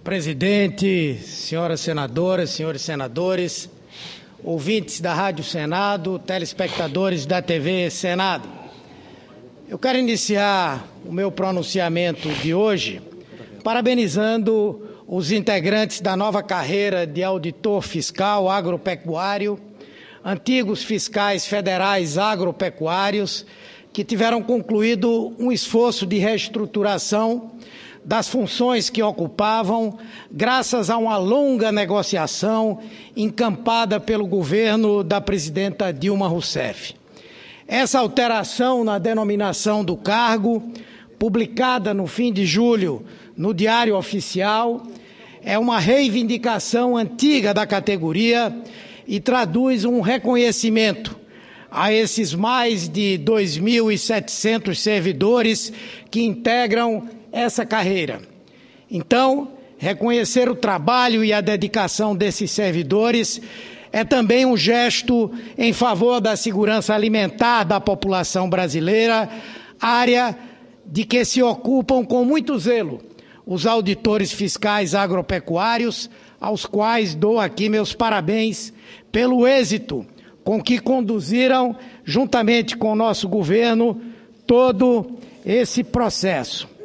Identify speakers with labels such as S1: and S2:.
S1: Presidente, senhoras senadoras, senhores senadores, ouvintes da Rádio Senado, telespectadores da TV Senado. Eu quero iniciar o meu pronunciamento de hoje parabenizando os integrantes da nova carreira de auditor fiscal agropecuário, antigos fiscais federais agropecuários, que tiveram concluído um esforço de reestruturação das funções que ocupavam, graças a uma longa negociação encampada pelo governo da presidenta Dilma Rousseff. Essa alteração na denominação do cargo, publicada no fim de julho no Diário Oficial, é uma reivindicação antiga da categoria e traduz um reconhecimento a esses mais de 2.700 servidores que integram essa carreira. Então, reconhecer o trabalho e a dedicação desses servidores é também um gesto em favor da segurança alimentar da população brasileira, área de que se ocupam com muito zelo os auditores fiscais agropecuários, aos quais dou aqui meus parabéns pelo êxito com que conduziram, juntamente com o nosso governo, todo esse processo.